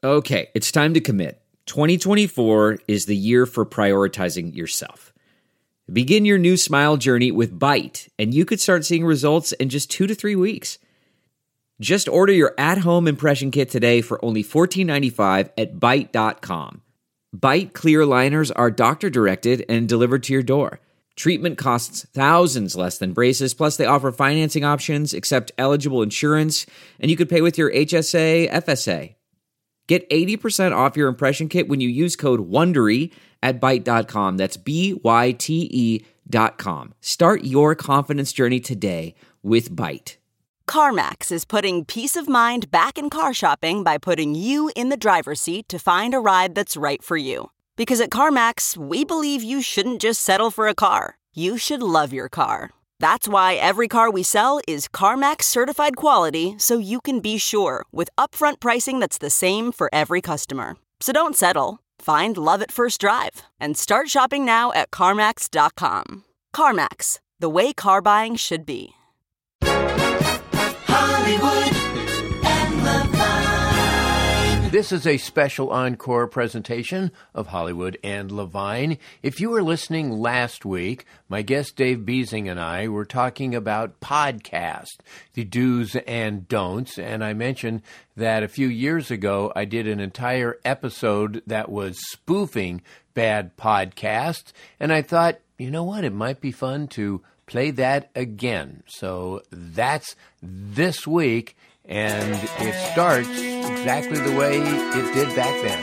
Okay, it's time to commit. 2024 is the year for prioritizing yourself. Begin your new smile journey with Byte, and you could start seeing results in just 2 to 3 weeks. Just order your at-home impression kit today for only $14.95 at Byte.com. Byte clear liners are doctor-directed and delivered to your door. Treatment costs thousands less than braces, plus they offer financing options, accept eligible insurance, and you could pay with your HSA, FSA. Get 80% off your impression kit when you use code WONDERY at Byte.com. That's BYTE.com. Start your confidence journey today with Byte. CarMax is putting peace of mind back in car shopping by putting you in the driver's seat to find a ride that's right for you. Because at CarMax, we believe you shouldn't just settle for a car. You should love your car. That's why every car we sell is CarMax certified quality, so you can be sure with upfront pricing that's the same for every customer. So don't settle. Find love at first drive and start shopping now at CarMax.com. CarMax, the way car buying should be. Hollywood and Levine. This is a special encore presentation of Hollywood and Levine. If you were listening last week, my guest Dave Beasing and I were talking about podcast, the do's and don'ts, and I mentioned that a few years ago I did an entire episode that was spoofing bad podcasts, and I thought, you know what, it might be fun to play that again. So that's this week, and it starts exactly the way it did back then.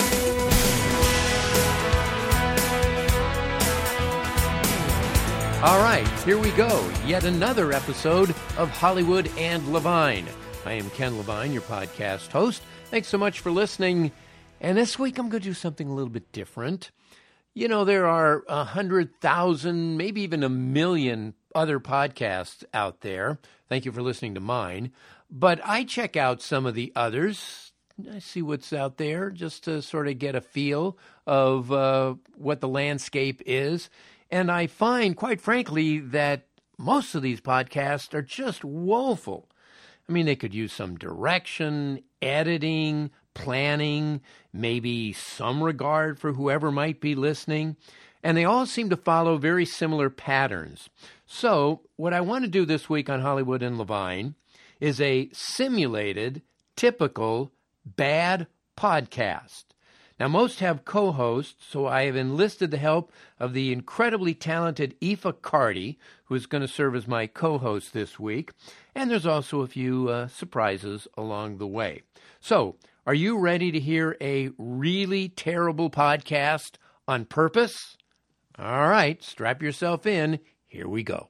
All right, here we go. Yet another episode of Hollywood and Levine. I am Ken Levine, your podcast host. Thanks so much for listening. And this week I'm going to do something a little bit different. You know, there are 100,000, maybe even 1 million other podcasts out there. Thank you for listening to mine. But I check out some of the others. I see what's out there just to sort of get a feel of what the landscape is. And I find, quite frankly, that most of these podcasts are just woeful. I mean, they could use some direction, editing, planning, maybe some regard for whoever might be listening, and they all seem to follow very similar patterns. So what I want to do this week on Hollywood and Levine is a simulated, typical, bad podcast. Now, most have co-hosts, so I have enlisted the help of the incredibly talented Aoife Carty, who is going to serve as my co-host this week, and there's also a few surprises along the way. So, are you ready to hear a really terrible podcast on purpose? All right, strap yourself in. Here we go.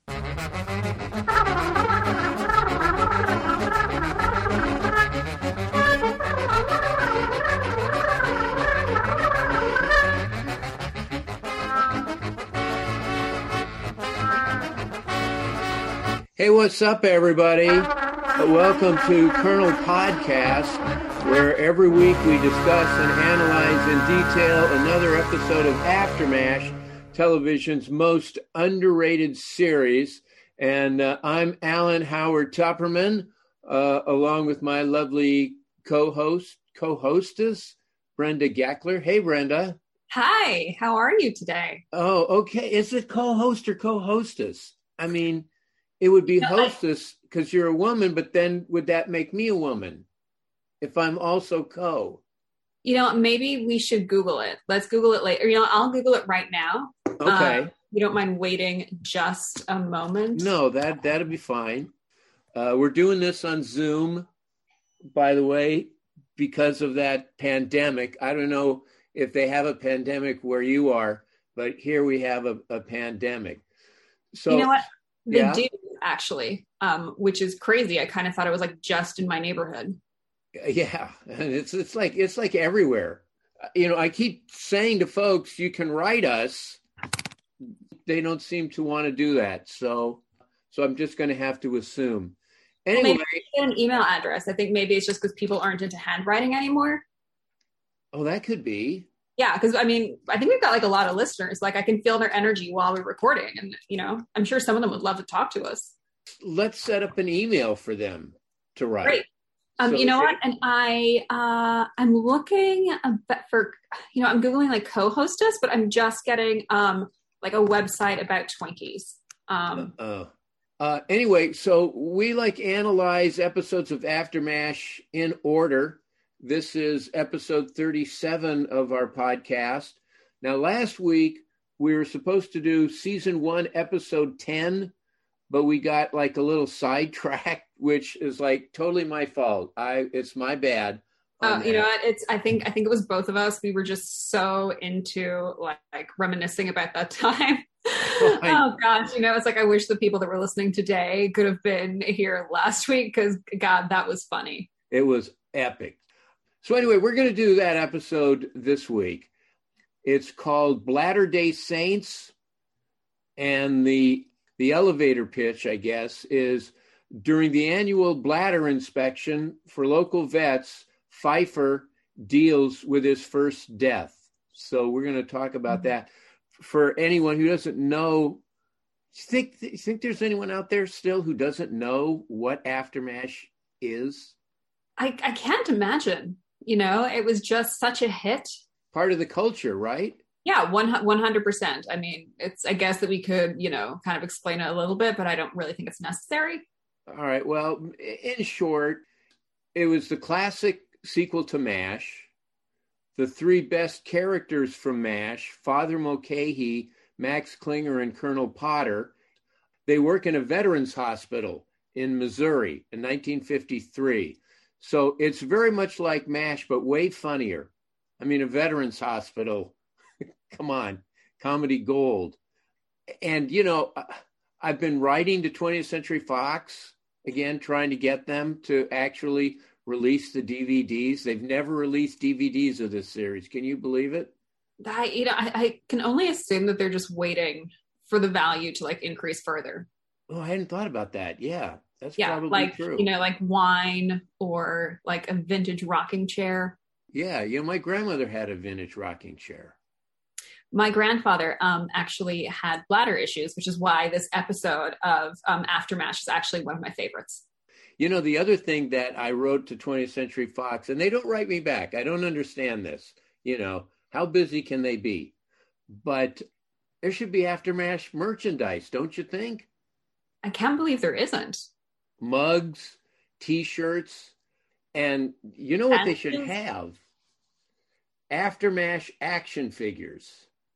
Hey, what's up, everybody? Welcome to Colonel Podcast, where every week we discuss and analyze in detail another episode of Aftermath, television's most underrated series. And I'm Alan Howard Tupperman, along with my lovely co-hostess, Brenda Geckler. Hey, Brenda. Hi, how are you today? Oh, okay. Is it co-host or co-hostess? I mean, it would be hostess because you're a woman, but then would that make me a woman if I'm also co? You know, maybe we should Google it. Let's Google it later. You know, I'll Google it right now. Okay. You don't mind waiting just a moment? No, that'd be fine. We're doing this on Zoom, by the way, because of that pandemic. I don't know if they have a pandemic where you are, but here we have a pandemic. So you know what? They yeah. do, actually, which is crazy. I kind of thought it was like just in my neighborhood. Yeah, and it's like everywhere. You know, I keep saying to folks, you can write us. They don't seem to want to do that, so I'm just going to have to assume. Anyway, well, maybe get an email address. I think maybe it's just because people aren't into handwriting anymore. Oh, that could be. Yeah, because I mean, I think we've got like a lot of listeners. Like I can feel their energy while we're recording, and you know, I'm sure some of them would love to talk to us. Let's set up an email for them to write. Great. You know what? And I'm looking for, I'm Googling like co-hostess, but I'm just getting like a website about Twinkies. Anyway, so we analyze episodes of Aftermash in order. This is episode 37 of our podcast. Now, last week we were supposed to do season 1, episode 10, but we got a little sidetracked, which is totally my fault. It's my bad. You know what? I think it was both of us. We were just so into reminiscing about that time. Oh gosh, it's I wish the people that were listening today could have been here last week, because God, that was funny. It was epic. So anyway, we're going to do that episode this week. It's called Bladder Day Saints, and the elevator pitch, I guess, is during the annual bladder inspection for local vets, Pfeiffer deals with his first death. So we're going to talk about that. For anyone who doesn't know, you think there's anyone out there still who doesn't know what Aftermash is? I can't imagine. It was just such a hit. Part of the culture, right? Yeah, 100%. I mean, I guess that we could, kind of explain it a little bit, but I don't really think it's necessary. All right. Well, in short, it was the classic sequel to MASH. The 3 best characters from MASH, Father Mulcahy, Max Klinger, and Colonel Potter, they work in a veterans hospital in Missouri in 1953. So it's very much like MASH, but way funnier. I mean, a veterans hospital, come on, comedy gold. And, I've been writing to 20th Century Fox, again, trying to get them to actually release the DVDs. They've never released DVDs of this series. Can you believe it? I can only assume that they're just waiting for the value to increase further. Oh, I hadn't thought about that. Yeah, that's probably true. Like wine or a vintage rocking chair. Yeah, my grandmother had a vintage rocking chair. My grandfather actually had bladder issues, which is why this episode of Aftermash is actually one of my favorites. The other thing that I wrote to 20th Century Fox, and they don't write me back. I don't understand this. How busy can they be? But there should be Aftermash merchandise, don't you think? I can't believe there isn't. Mugs, T-shirts, and you know what they should have? Aftermash action figures.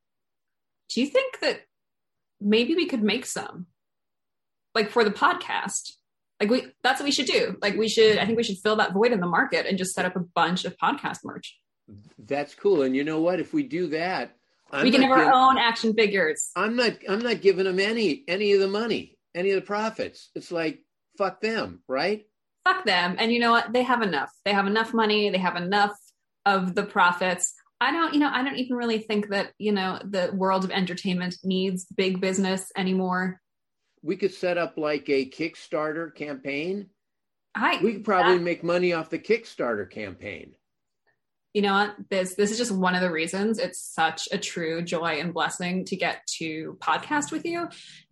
Do you think that maybe we could make some? For the podcast? That's what we should do. I think we should fill that void in the market and just set up a bunch of podcast merch. That's cool. And you know what? If we do that, we can have our own action figures. I'm not giving them any of the money, any of the profits. It's fuck them, right? Fuck them. And you know what? They have enough. They have enough money. They have enough of the profits. I don't even really think that, the world of entertainment needs big business anymore. We could set up a Kickstarter campaign. We could probably make money off the Kickstarter campaign. You know what? This is just one of the reasons it's such a true joy and blessing to get to podcast with you.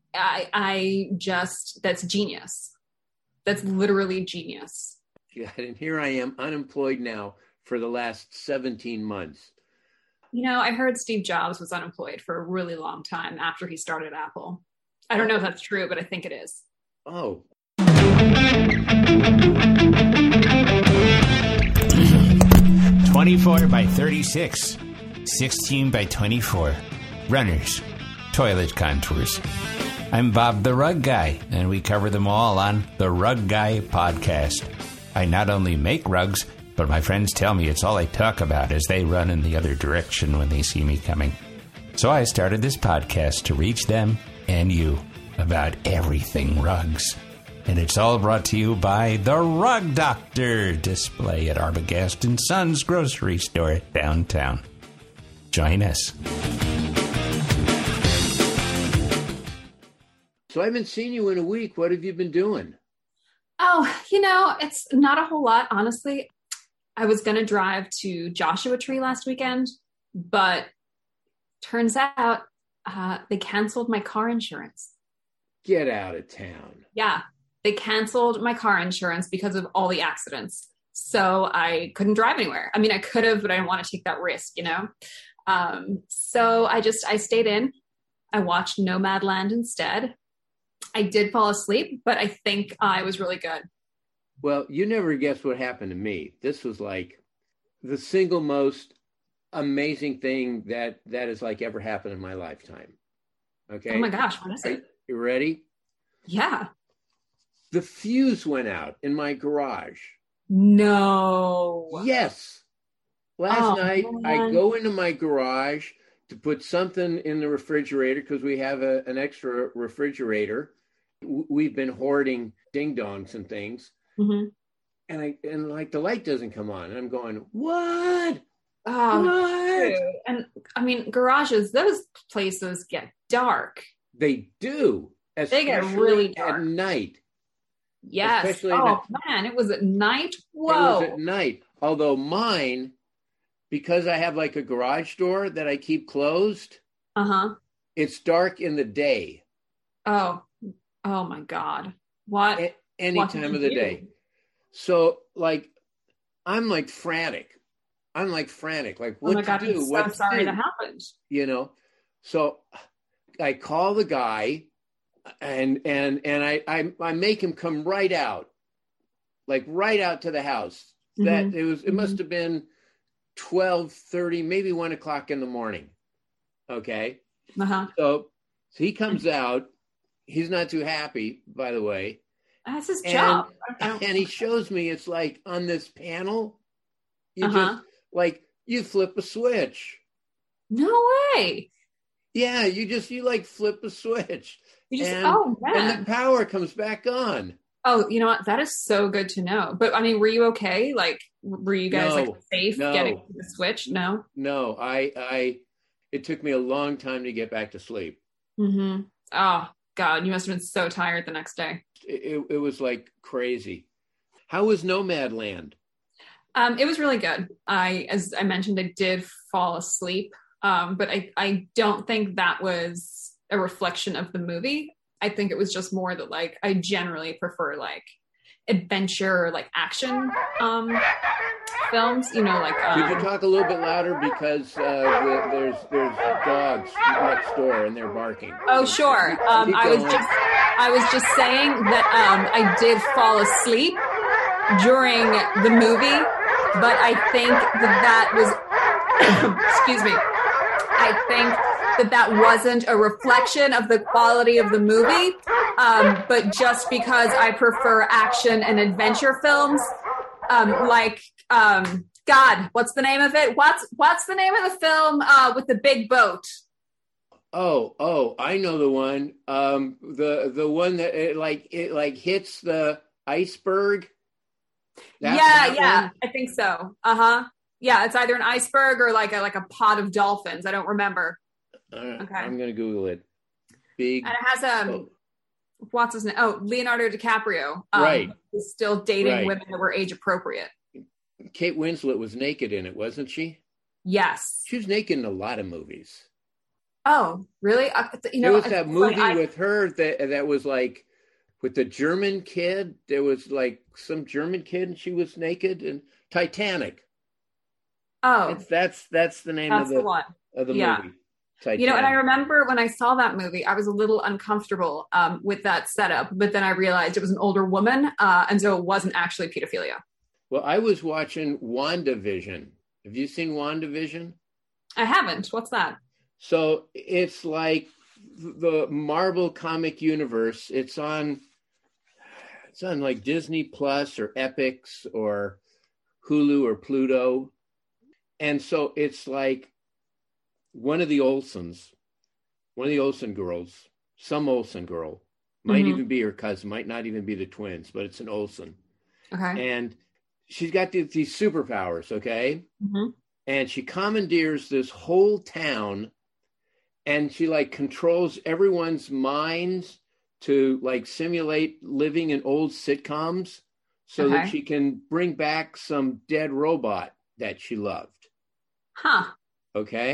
That's genius. That's literally genius. Yeah, and here I am unemployed now for the last 17 months. I heard Steve Jobs was unemployed for a really long time after he started Apple. I don't know if that's true, but I think it is. Oh. 24 by 36, 16 by 24. Runners, toilet contours. I'm Bob the Rug Guy, and we cover them all on the Rug Guy Podcast. I not only make rugs, but my friends tell me it's all I talk about as they run in the other direction when they see me coming. So I started this podcast to reach them and you about everything rugs. And it's all brought to you by the Rug Doctor display at Arbogast & Sons grocery store downtown. Join us. So I haven't seen you in a week. What have you been doing? Oh, it's not a whole lot, honestly. I was going to drive to Joshua Tree last weekend, but turns out they canceled my car insurance. Get out of town. Yeah, they canceled my car insurance because of all the accidents. So I couldn't drive anywhere. I mean, I could have, but I didn't want to take that risk, you know? So I stayed in. I watched Nomadland instead. I did fall asleep, but I think I was really good. Well, you never guess what happened to me. This was like the single most amazing thing that has like ever happened in my lifetime. Okay. Oh my gosh, what is it? You ready? Yeah. The fuse went out in my garage. No. Yes. Last night, man. I go into my garage to put something in the refrigerator because we have an extra refrigerator. We've been hoarding ding dongs and things. Mm-hmm. And like the light doesn't come on. And I'm going, what? Oh, What? dude. And I mean, garages, those places get dark. They do. They get especially really dark. at night. Yes. Especially oh, man, it was at night. It Whoa. was at night. Although mine, because I have like a garage door that I keep closed, Uh-huh. it's dark in the day. Oh my God. What? Any What did time you of the do? day. So like, I'm like frantic. Like, what Oh my to God, do? I'm so What to sorry do? that happened. You know? So I call the guy and I make him come right out. Like right out to the house. That it must have been 12:30, maybe 1 o'clock in the morning. Okay. Uh-huh. So he comes out. He's not too happy, by the way. That's his job. And he shows me it's like on this panel, you Uh-huh. just like you flip a switch. No way. Yeah, you like flip a switch. You just, and, oh man. And the power comes back on. Oh, you know what? That is so good to know. But I mean, were you okay? Like, were you guys like safe getting the switch? No. No, it took me a long time to get back to sleep. Mm-hmm. Oh God, you must have been so tired the next day. It was like crazy. How was Nomadland? It was really good. As I mentioned, I did fall asleep. But I don't think that was a reflection of the movie. I think it was just more that like I generally prefer like adventure, like action films. You know, like Could you talk a little bit louder because there's dogs next door and they're barking. Oh sure. I was just saying that I did fall asleep during the movie, but I think that was excuse me. I think that wasn't a reflection of the quality of the movie, but just because I prefer action and adventure films, God, what's the name of it? What's the name of the film with the big boat? Oh, I know the one. The one that it hits the iceberg. Yeah, one? I think so. Yeah, it's either an iceberg or like a pod of dolphins. I don't remember. Okay. I'm gonna Google it. Big. And it has what's his name? Oh, Leonardo DiCaprio. Right. Is still dating women that were age appropriate. Kate Winslet was naked in it, wasn't she? Yes. She was naked in a lot of movies. Oh, really? There was that movie with her that was like with the German kid. There was like some German kid and she was naked. And Titanic. Oh, that's the name of the movie. Titanic. You know, and I remember when I saw that movie, I was a little uncomfortable with that setup, but then I realized it was an older woman, and so it wasn't actually pedophilia. Well, I was watching WandaVision. Have you seen WandaVision? I haven't. What's that? So it's like the Marvel comic universe. It's on like Disney Plus or Epix or Hulu or Pluto. And so it's like one of the Olsen girls, some Olsen girl, might even be her cousin, might not even be the twins, but it's an Olsen. Okay. And she's got these superpowers, okay? Mm-hmm. And she commandeers this whole town and she like controls everyone's minds to like simulate living in old sitcoms so that she can bring back some dead robot that she loved. Huh. Okay.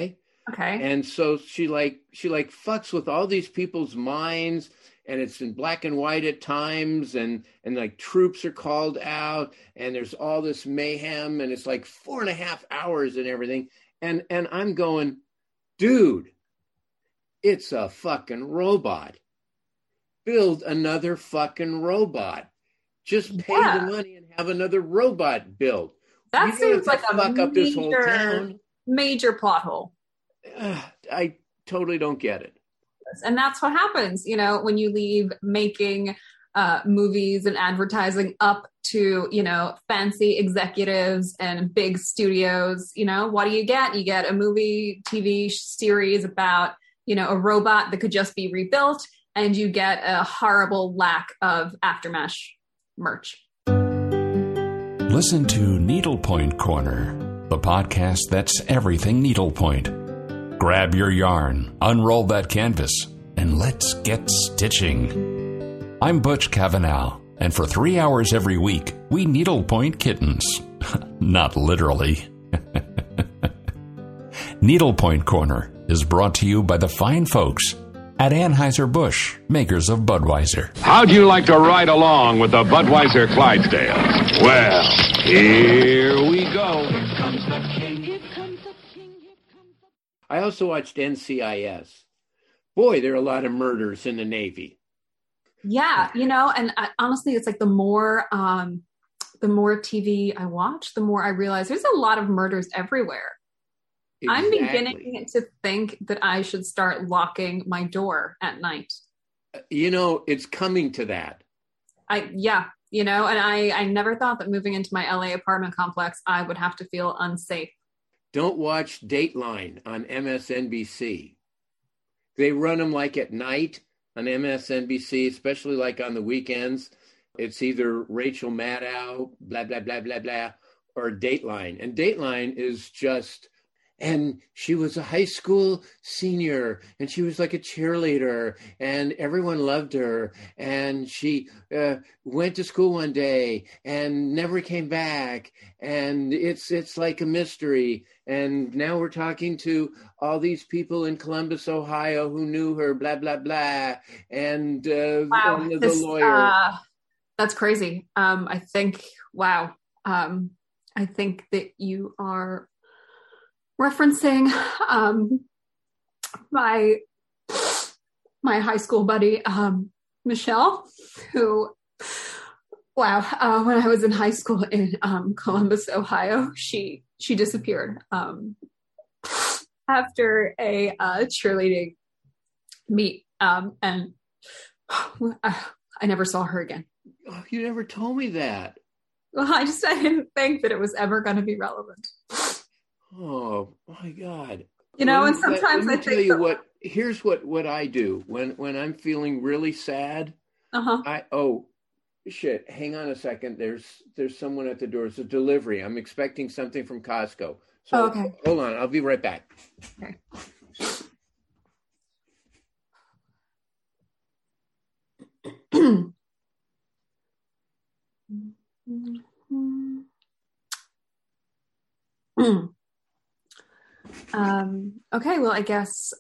Okay. And so she fucks with all these people's minds, and it's in black and white at times, and like troops are called out, and there's all this mayhem, and it's like 4.5 hours and everything. And I'm going, dude, it's a fucking robot. Build another fucking robot. Just pay the money and have another robot built. That seems like a fuck up this whole town. Major plot hole. I totally don't get it. And that's what happens, you know, when you leave making movies and advertising up to, you know, fancy executives and big studios. You know, what do you get? You get a movie, TV series about, you know, a robot that could just be rebuilt, and you get a horrible lack of Aftermath merch. Listen to Needlepoint Corner, the podcast that's everything needlepoint. Grab your yarn, unroll that canvas, and let's get stitching. I'm Butch Cavanaugh, and for 3 hours every week, we needlepoint kittens. Not literally. Needlepoint Corner is brought to you by the fine folks at Anheuser-Busch, makers of Budweiser. How'd you like to ride along with the Budweiser Clydesdales? Well, here we go. Here comes the king. Here comes the king. Here comes the... I also watched NCIS. Boy, there are a lot of murders in the Navy. Yeah, you know, and honestly, it's like the more TV I watch, the more I realize there's a lot of murders everywhere. Exactly. I'm beginning to think that I should start locking my door at night. You know, it's coming to that. You know, and I never thought that moving into my LA apartment complex, I would have to feel unsafe. Don't watch Dateline on MSNBC. They run them like at night on MSNBC, especially like on the weekends. It's either Rachel Maddow, blah, blah, blah, blah, blah, or Dateline. And Dateline is just... And she was a high school senior, and she was like a cheerleader, and everyone loved her. And she went to school one day and never came back. And it's like a mystery. And now we're talking to all these people in Columbus, Ohio, who knew her, blah, blah, blah. And wow, the lawyer. That's crazy. I think that you are referencing my high school buddy, Michelle, who, when I was in high school in Columbus, Ohio, she disappeared after a cheerleading meet, and I never saw her again. Oh, you never told me that. Well, I didn't think that it was ever going to be relevant. Oh my God! You know, and sometimes I tell you what. Here's what I do when I'm feeling really sad. Shit! Hang on a second. There's someone at the door. It's a delivery. I'm expecting something from Costco. So okay. Hold on. I'll be right back. Okay. Okay, well, I guess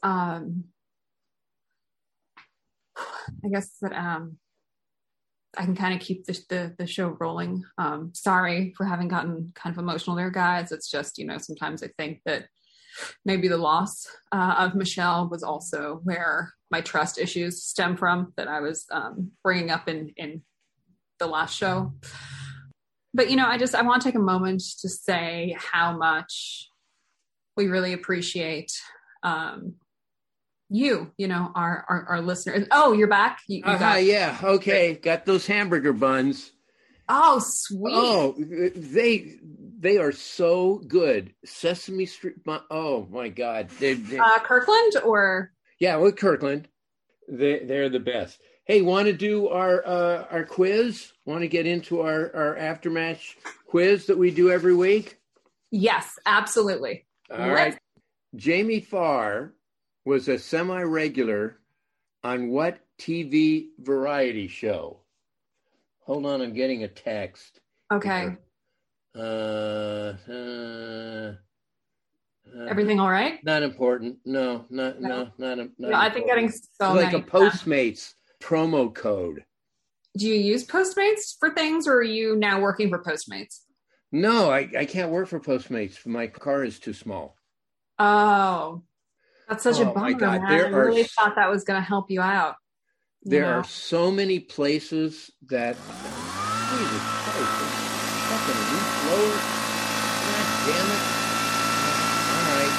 that I can kind of keep the show rolling. Sorry for having gotten kind of emotional there, guys. It's just, you know, sometimes I think that maybe the loss of Michelle was also where my trust issues stem from that I was bringing up in the last show. But, you know, I want to take a moment to say how much we really appreciate you know, our listeners. Oh, you're back? You got... Yeah. Okay. Got those hamburger buns. Oh, sweet. Oh, they are so good. Sesame Street bun. Oh my God. Kirkland or? Yeah, with Kirkland. They're the best. Hey, want to do our quiz? Want to get into our Aftermath quiz that we do every week? Yes, absolutely. All right. Jamie Farr was a semi-regular on what TV variety show? Hold on, I'm getting a text. Okay. Everything all right? Not important. No, not I've been getting so like many. a Postmates promo code. Do you use Postmates for things, or are you now working for Postmates? No, I can't work for Postmates. My car is too small. Oh, that's such a bummer, my God. man. I really thought that was going to help you out. There are so many places that. Jesus Christ, fucking leaf blower. God damn it. All right.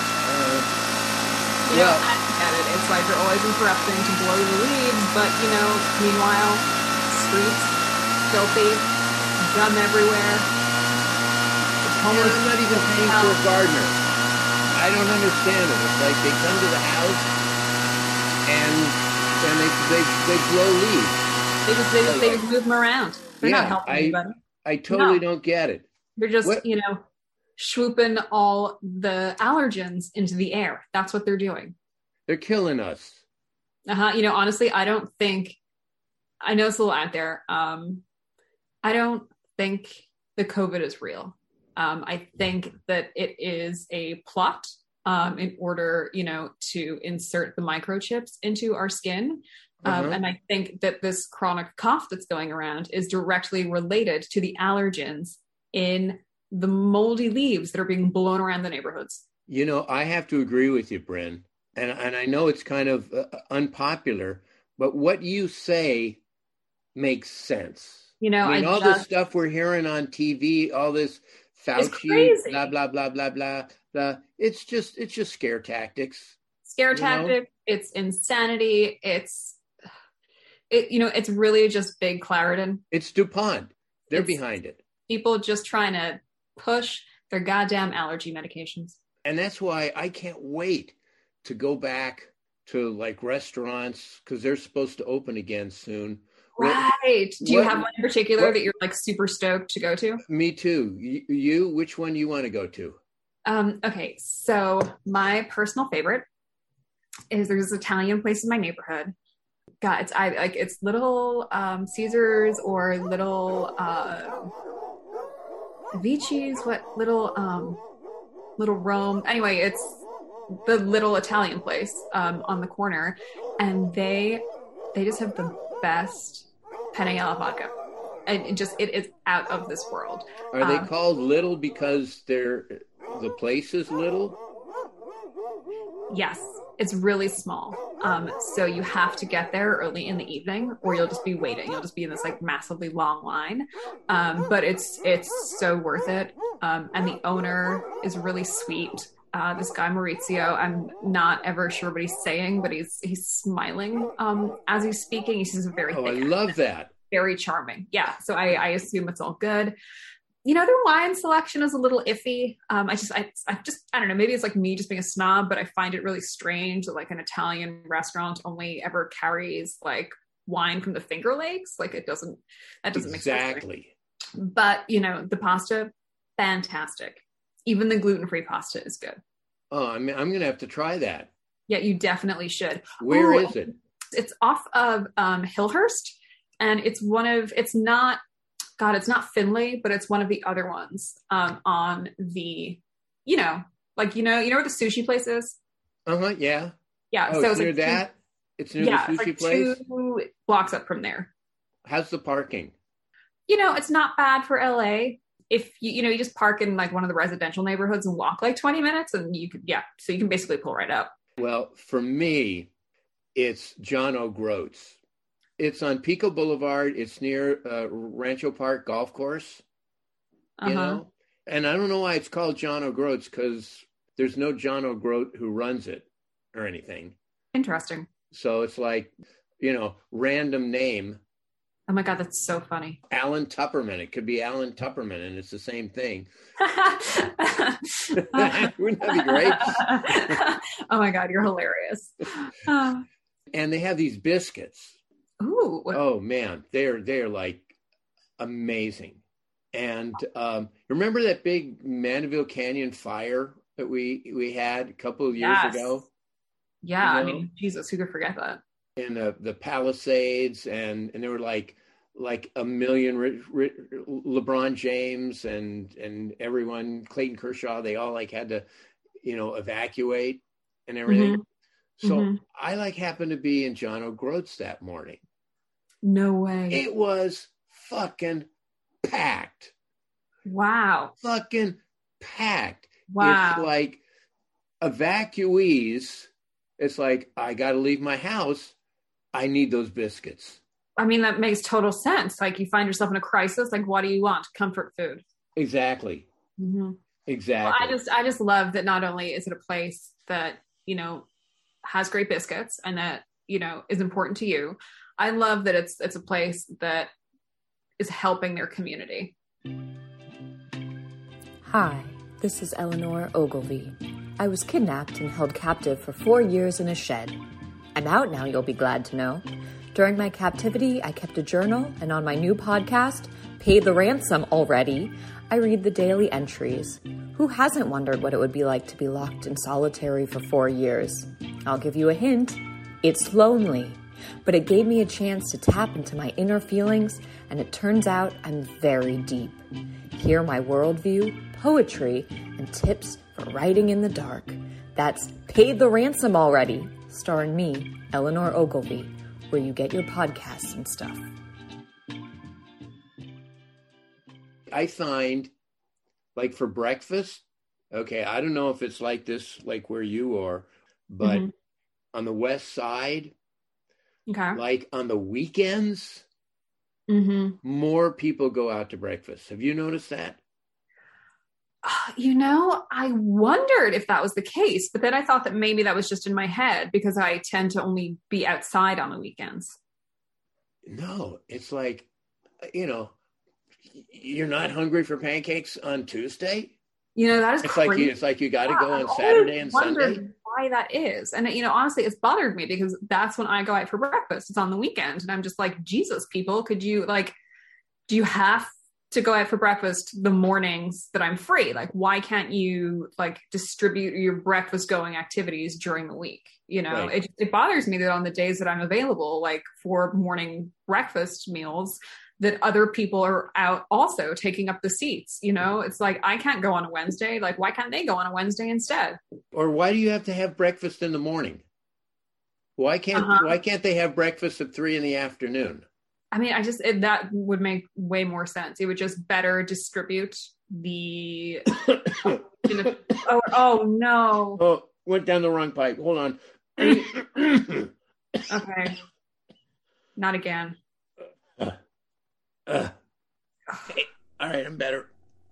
I get it. It's like you're always interrupting to blow the leaves, but, meanwhile, streets, filthy, gum everywhere. I'm not even paying for a gardener. I don't understand it. It's like they come to the house and they blow leaves. They just move them around. They're not helping anybody. I totally don't get it. They're just, swooping all the allergens into the air. That's what they're doing. They're killing us. Honestly, I know it's a little out there. I don't think the COVID is real. I think that it is a plot in order, to insert the microchips into our skin. And I think that this chronic cough that's going around is directly related to the allergens in the moldy leaves that are being blown around the neighborhoods. I have to agree with you, Bryn. And I know it's kind of unpopular, but what you say makes sense. All this stuff we're hearing on TV, all this Fauci, blah, blah, blah, blah, blah, blah. It's just scare tactics. It's insanity. It's really just big Claritin. It's DuPont. They're behind it. People just trying to push their goddamn allergy medications. And that's why I can't wait to go back to like restaurants because they're supposed to open again soon. Right. Do you have one in particular that you're like super stoked to go to? Me too. You which one you want to go to? Okay. So my personal favorite is there's this Italian place in my neighborhood. God, it's Little Caesars or Little Vici's, Little Rome. Anyway, it's the little Italian place on the corner, and they just have the best penne alla vodka, and it is out of this world. Are they called little because the place is little? Yes, it's really small. So you have to get there early in the evening, or you'll just be waiting. You'll just be in this like massively long line. But it's so worth it. And the owner is really sweet. This guy Maurizio, I'm not ever sure what he's saying, but he's smiling as he's speaking. He's just very thick I love accent. that. Very charming. Yeah. So I assume it's all good. Their wine selection is a little iffy. I don't know, maybe it's like me just being a snob, but I find it really strange that like an Italian restaurant only ever carries like wine from the Finger Lakes. Like that doesn't make sense. Exactly. But the pasta, fantastic. Even the gluten-free pasta is good. Oh, I'm going to have to try that. Yeah, you definitely should. Where is it? It's off of Hillhurst, and it's not Finley, but it's one of the other ones on the, where the sushi place is? Yeah. Yeah. Oh, so it's near that? It's near the sushi place? 2 blocks up from there. How's the parking? It's not bad for LA. If you just park in like one of the residential neighborhoods and walk like 20 minutes and so you can basically pull right up. Well, for me, it's John O'Groats. It's on Pico Boulevard. It's near Rancho Park Golf Course, And I don't know why it's called John O'Groats because there's no John O'Groat who runs it or anything. Interesting. So it's like, random name. Oh my God, that's so funny. Alan Tupperman. It could be Alan Tupperman, and it's the same thing. Wouldn't that be great? Oh my God, you're hilarious. And they have these biscuits. Ooh. Oh man, they're like amazing. And remember that big Mandeville Canyon fire that we had a couple of years ago? Yeah, I mean, Jesus, who could forget that? In the Palisades, and there were like a million LeBron James and everyone, Clayton Kershaw, they all like had to evacuate and everything. Mm-hmm. So I happened to be in John O'Groats that morning. No way. It was fucking packed. Wow. Fucking packed. Wow. It's like evacuees. It's like, I got to leave my house. I need those biscuits. I mean, that makes total sense. Like, you find yourself in a crisis. Like, what do you want? Comfort food. Exactly. Mm-hmm. Exactly. Well, I just love that not only is it a place that, has great biscuits and that, is important to you. I love that it's a place that is helping their community. Hi, this is Eleanor Ogilvy. I was kidnapped and held captive for 4 years in a shed. I'm out now, you'll be glad to know. During my captivity, I kept a journal, and on my new podcast, Paid the Ransom Already, I read the daily entries. Who hasn't wondered what it would be like to be locked in solitary for 4 years? I'll give you a hint. It's lonely. But it gave me a chance to tap into my inner feelings, and it turns out I'm very deep. Hear my worldview, poetry, and tips for writing in the dark. That's Paid the Ransom Already, starring me, Eleanor Ogilvy, where you get your podcasts and stuff. I find, for breakfast, okay, I don't know if it's like this, like where you are, but on the West Side, okay, on the weekends, more people go out to breakfast. Have you noticed that? I wondered if that was the case, but then I thought that maybe that was just in my head because I tend to only be outside on the weekends. No, it's like, you're not hungry for pancakes on Tuesday? That is crazy. It's like you got to go on Saturday and Sunday. Why that is. And, honestly, it's bothered me because that's when I go out for breakfast. It's on the weekend. And I'm just like, Jesus, people, could you, do you have to go out for breakfast the mornings that I'm free? Why can't you distribute your breakfast going activities during the week? Right. It bothers me that on the days that I'm available, for morning breakfast meals, that other people are out also taking up the seats. It's like, I can't go on a Wednesday. Why can't they go on a Wednesday instead? Or why do you have to have breakfast in the morning? Why can't they have breakfast at 3 p.m? I mean, that would make way more sense. It would just better distribute the. Oh no! Oh, went down the wrong pipe. Hold on. Okay. Not again. Hey, all right, I'm better.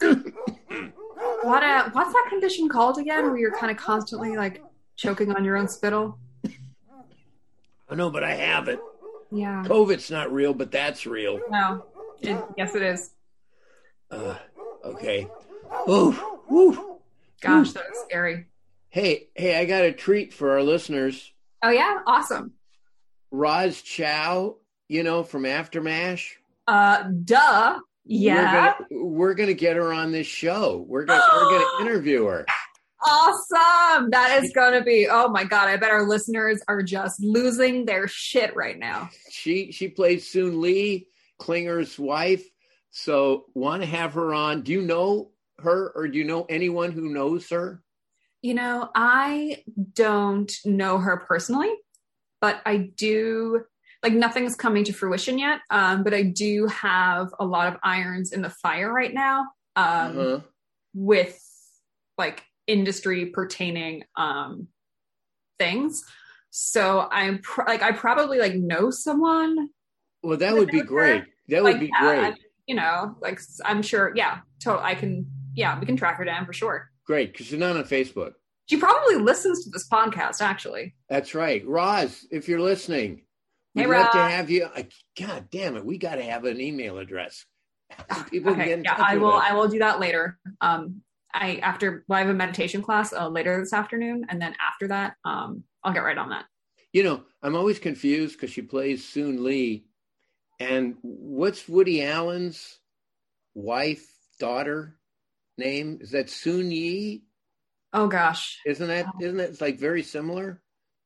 What's that condition called again? Where you're kind of constantly choking on your own spittle? I know, but I have it. Yeah. COVID's not real, but that's real. No. Yes, it is. Okay. Oh, woo. Gosh, that was scary. Hey, I got a treat for our listeners. Oh, yeah? Awesome. Roz Chow, from Aftermash. Duh. Yeah. We're gonna get her on this show. We're gonna interview her. Awesome. That is going to be, oh my God. I bet our listeners are just losing their shit right now. She plays Soon Lee, Klinger's wife. So want to have her on. Do you know her or do you know anyone who knows her? I don't know her personally, but I do, nothing's coming to fruition yet. But I do have a lot of irons in the fire right now with industry pertaining things. So I'm I probably know someone. Well, that would be great. That would be great. I'm sure. Yeah, totally. We can track her down for sure. Great, because she's not on Facebook. She probably listens to this podcast, actually. That's right. Roz, if you're listening, we'd love to have you. God damn it, we got to have an email address. People okay, get in touch I with will. us. I will do that later. I have a meditation class later this afternoon, and then after that, I'll get right on that. I'm always confused because she plays Soon Lee, and what's Woody Allen's wife, daughter name? Is that Soon Yi? Oh gosh, isn't it? It's very similar.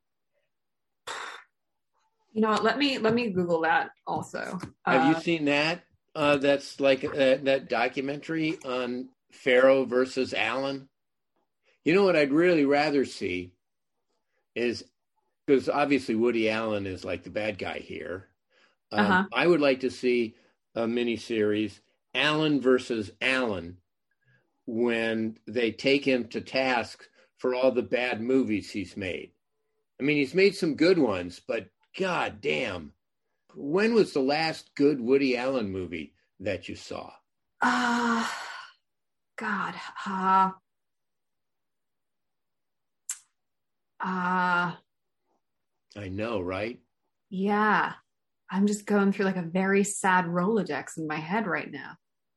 You know what? Let me Google that also. Have you seen that? That's that documentary on Pharaoh versus Allen. You know what I'd really rather see is, because obviously Woody Allen is like the bad guy here. I would like to see a miniseries, Allen versus Allen, when they take him to task for all the bad movies he's made. I mean, he's made some good ones, but god damn. When was the last good Woody Allen movie that you saw? God. I know, right? Yeah. I'm just going through like a very sad Rolodex in my head right now.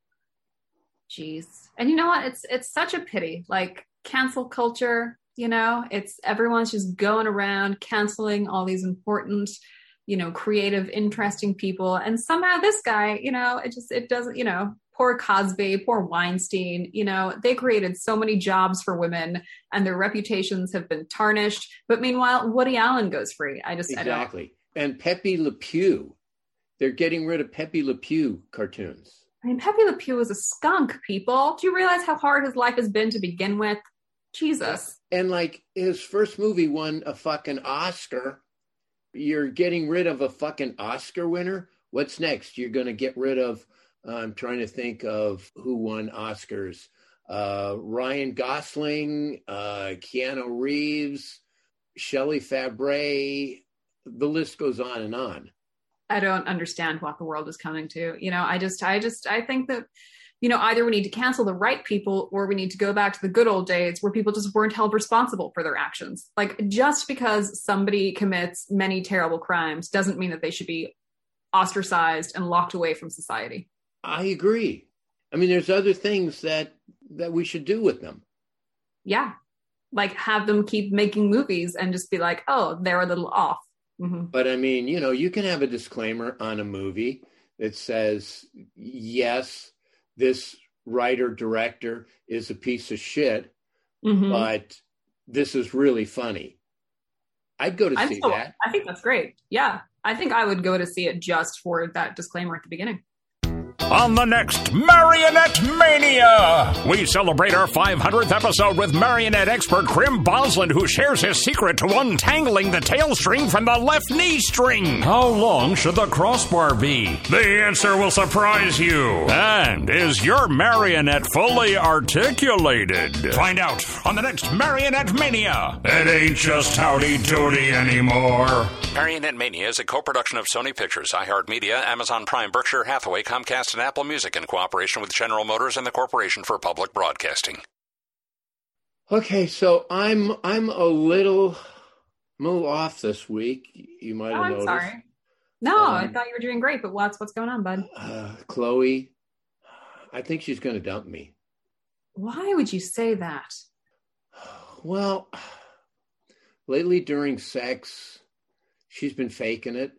Jeez. And you know what? It's such a pity. Like cancel culture, you know, it's everyone's just going around canceling all these important, you know, creative, interesting people. And somehow this guy, you know, it doesn't, you know, poor Cosby, poor Weinstein, you know, they created so many jobs for women and their reputations have been tarnished. But meanwhile, Woody Allen goes free. Exactly. And Pepe Le Pew. They're getting rid of Pepe Le Pew cartoons. I mean, Pepe Le Pew is a skunk, people. Do you realize how hard his life has been to begin with? Jesus. And like his first movie won a fucking Oscar. You're getting rid of a fucking Oscar winner? What's next? You're going to get rid of, I'm trying to think of who won Oscars. Ryan Gosling, Keanu Reeves, Shelley Fabre. The list goes on and on. I don't understand what the world is coming to. You know, I think that, you know, either we need to cancel the right people or we need to go back to the good old days where people just weren't held responsible for their actions. Like just because somebody commits many terrible crimes doesn't mean that they should be ostracized and locked away from society. I agree. I mean, there's other things that we should do with them. Yeah. Like have them keep making movies and just be like, oh, they're a little off. Mm-hmm. But I mean, you know, you can have a disclaimer on a movie that says, yes, this writer director is a piece of shit, but this is really funny. I'd go to see that. I think that's great. Yeah. I think I would go to see it just for that disclaimer at the beginning. On the next Marionette Mania, we celebrate our 500th episode with marionette expert Grim Boslin, who shares his secret to untangling the tail string from the left knee string. How long should the crossbar be? The answer will surprise you. And is your marionette fully articulated? Find out on the next Marionette Mania. It ain't just howdy doody anymore. Marionette Mania is a co-production of Sony Pictures, iHeartMedia, Amazon Prime, Berkshire Hathaway, Comcast, and Apple Music in cooperation with General Motors and the Corporation for Public Broadcasting. Okay, so I'm a little off this week. You might have noticed. I'm sorry. No, I thought you were doing great, but what's going on, bud? Chloe, I think she's going to dump me. Why would you say that? Well, lately during sex, she's been faking it.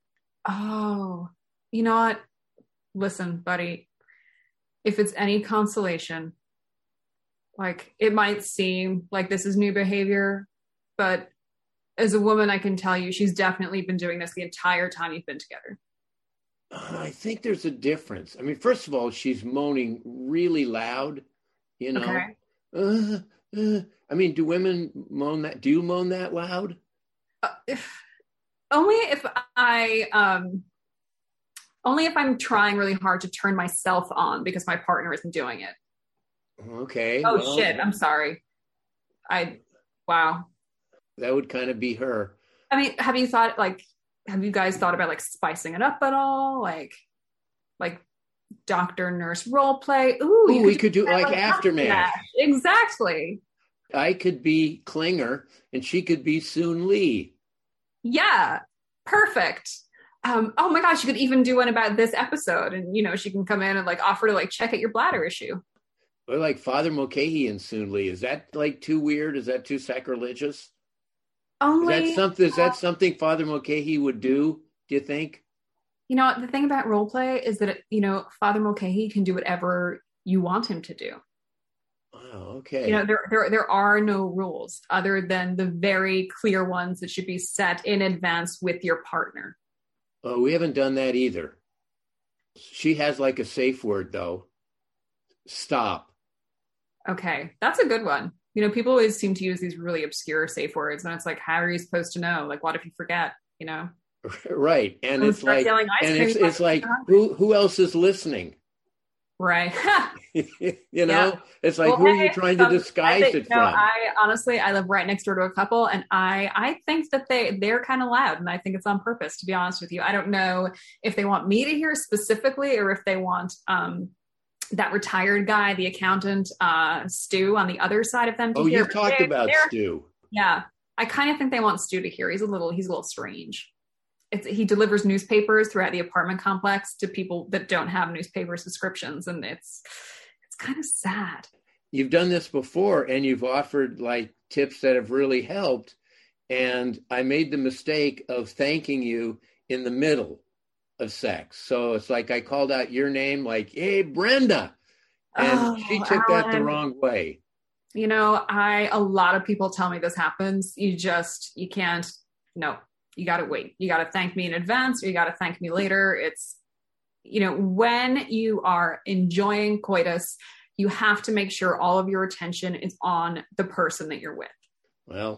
Oh, you know what? Listen, buddy, if it's any consolation, like it might seem like this is new behavior, but as a woman, I can tell you she's definitely been doing this the entire time you've been together. I think there's a difference. I mean, first of all, she's moaning really loud, you know. Okay. I mean, do women moan that? Do you moan that loud? Only if I'm trying really hard to turn myself on because my partner isn't doing it. Okay. Oh, well, shit. I'm sorry. Wow. That would kind of be her. I mean, have you guys thought about like spicing it up at all? Like doctor nurse role play? Ooh, we could do like Aftermath. Exactly. I could be Klinger and she could be Soon Lee. Yeah. Perfect. Oh my gosh, you could even do one about this episode and, you know, she can come in and like offer to like check out your bladder issue. Or like Father Mulcahy and Soon Lee. Is that like too weird? Is that too sacrilegious? Is that something Father Mulcahy would do you think? You know, the thing about role play is that, you know, Father Mulcahy can do whatever you want him to do. Oh, okay. You know, there are no rules other than the very clear ones that should be set in advance with your partner. Oh, we haven't done that either. She has like a safe word, though. Stop. Okay, that's a good one. You know, people always seem to use these really obscure safe words, and it's like, how are you supposed to know? Like, what if you forget? You know? Right. And it's like, who else is listening? Right. You know, it's like, who are you trying to disguise it from? I live right next door to a couple, and I think that they're kind of loud, and I think it's on purpose, to be honest with you. I don't know if they want me to hear specifically, or if they want that retired guy, the accountant, Stu, on the other side of them to hear. Oh, you've talked about Stu. Yeah. I kind of think they want Stu to hear. He's a little strange. He delivers newspapers throughout the apartment complex to people that don't have newspaper subscriptions. And it's kind of sad. You've done this before, and you've offered like tips that have really helped. And I made the mistake of thanking you in the middle of sex. So it's like I called out your name, like, hey, Brenda. And she took that the wrong way. You know, a lot of people tell me this happens. You can't, no, you got to wait. You got to thank me in advance, or you got to thank me later. It's, you know, when you are enjoying coitus, you have to make sure all of your attention is on the person that you're with. Well,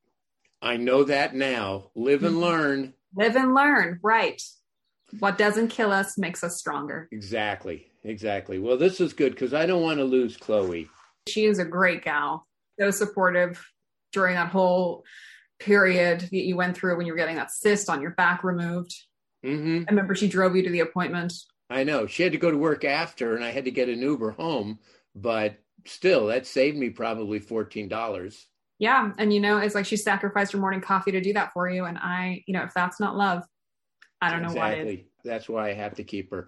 I know that now. Live and learn. Live and learn. Right. What doesn't kill us makes us stronger. Exactly. Well, this is good because I don't want to lose Chloe. She is a great gal. So supportive during that whole period that you went through when you were getting that cyst on your back removed. Mm-hmm. I remember she drove you to the appointment. I know. She had to go to work after, and I had to get an Uber home. But still, that saved me probably $14. Yeah. And, you know, it's like she sacrificed her morning coffee to do that for you. And if that's not love, I don't know what is. That's why I have to keep her.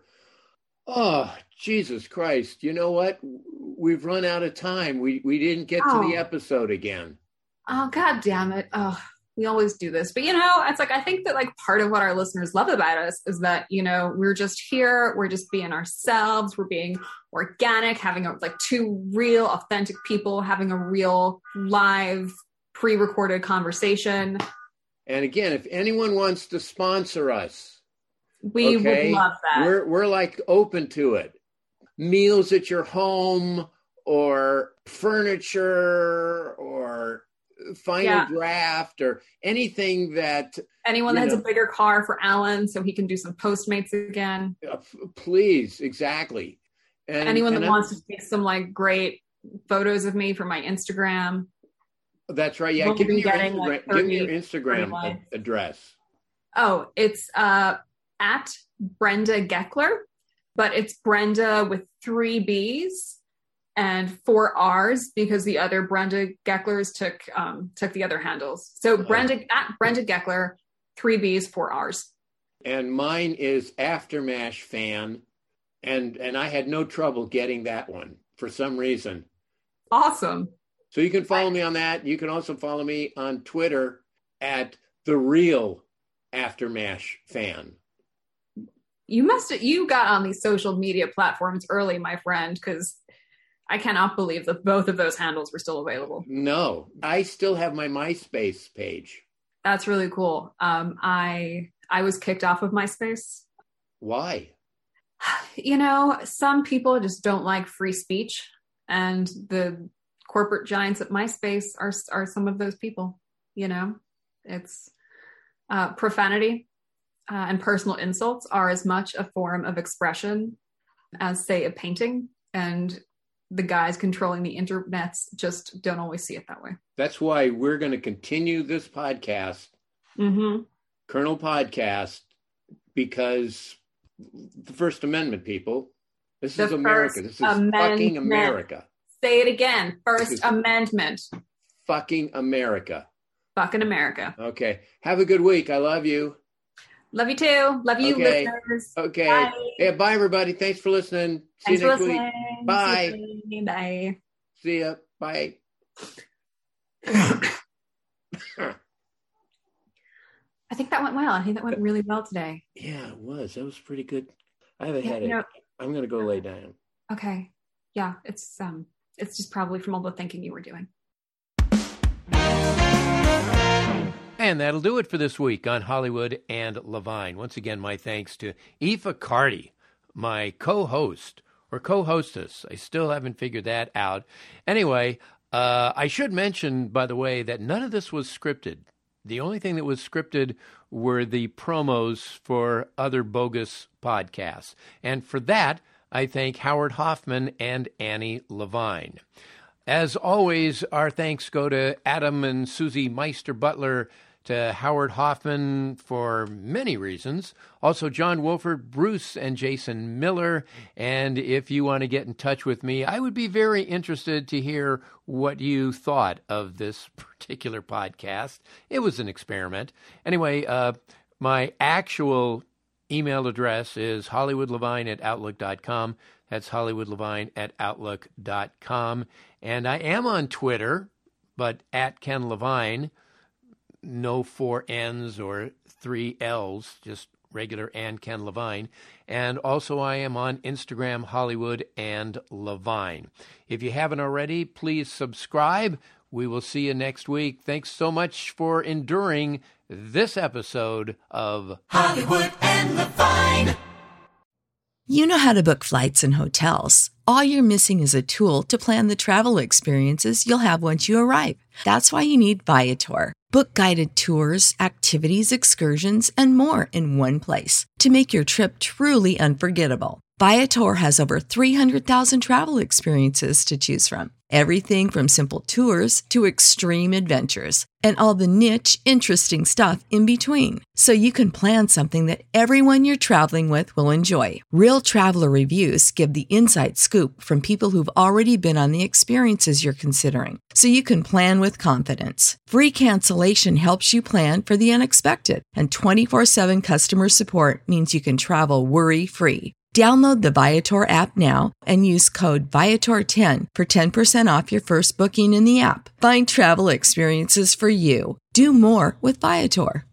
Oh, Jesus Christ. You know what? We've run out of time. We didn't get to the episode again. Oh, God damn it. Oh, we always do this. But, you know, it's like, I think that like part of what our listeners love about us is that, you know, we're just here. We're just being ourselves. We're being organic, having two real authentic people, having a real live pre-recorded conversation. And again, if anyone wants to sponsor us, we would love that. We're like open to it. Meals at your home, or furniture, or final draft, or anything that anyone that has a bigger car for Alan so he can do some Postmates again. Please, exactly. And anyone that wants to take some like great photos of me for my Instagram. That's right. Yeah, give me your Instagram address. Oh, it's at Brenda Geckler, but it's Brenda with 3 B's and 4 R's because the other Brenda Gecklers took the other handles. So Brenda Geckler, 3 B's, 4 R's. And mine is Aftermash Fan, and I had no trouble getting that one for some reason. Awesome. So you can follow me on that. You can also follow me on Twitter at The Real Aftermash Fan. You got on these social media platforms early, my friend, because I cannot believe that both of those handles were still available. No, I still have my MySpace page. That's really cool. I was kicked off of MySpace. Why? You know, some people just don't like free speech, and the corporate giants at MySpace are some of those people. You know, it's profanity and personal insults are as much a form of expression as, say, a painting, and the guys controlling the internets just don't always see it that way. That's why we're going to continue this podcast, Colonel Podcast, because the First Amendment, people, this is America. This is fucking America. Say it again. First Amendment. Fucking America. Fucking America. Okay. Have a good week. I love you. Love you too. Love you, listeners. Okay. Bye. Yeah, bye, everybody. Thanks for listening. See you next week. Bye. Bye. See ya. Bye. I think that went well. I think that went really well today. Yeah, it was. That was pretty good. I have a headache. I'm going to go lay down. Okay. Yeah, it's just probably from all the thinking you were doing. And that'll do it for this week on Hollywood and Levine. Once again, my thanks to Aoife Carty, my co-host or co-hostess. I still haven't figured that out. Anyway, I should mention, by the way, that none of this was scripted. The only thing that was scripted were the promos for other bogus podcasts. And for that, I thank Howard Hoffman and Annie Levine. As always, our thanks go to Adam and Susie Meister-Butler, to Howard Hoffman for many reasons, also John Wolford, Bruce, and Jason Miller. And if you want to get in touch with me, I would be very interested to hear what you thought of this particular podcast. It was an experiment. Anyway, my actual email address is hollywoodlevine@outlook.com. That's hollywoodlevine@outlook.com. And I am on Twitter, but at Ken Levine. No 4 N's or 3 L's, just regular and Ken Levine. And also I am on Instagram, Hollywood and Levine. If you haven't already, please subscribe. We will see you next week. Thanks so much for enduring this episode of Hollywood and Levine. You know how to book flights and hotels. All you're missing is a tool to plan the travel experiences you'll have once you arrive. That's why you need Viator. Book guided tours, activities, excursions, and more in one place to make your trip truly unforgettable. Viator has over 300,000 travel experiences to choose from. Everything from simple tours to extreme adventures and all the niche, interesting stuff in between. So you can plan something that everyone you're traveling with will enjoy. Real traveler reviews give the inside scoop from people who've already been on the experiences you're considering. So you can plan with confidence. Free cancellation helps you plan for the unexpected. And 24/7 customer support means you can travel worry-free. Download the Viator app now and use code Viator10 for 10% off your first booking in the app. Find travel experiences for you. Do more with Viator.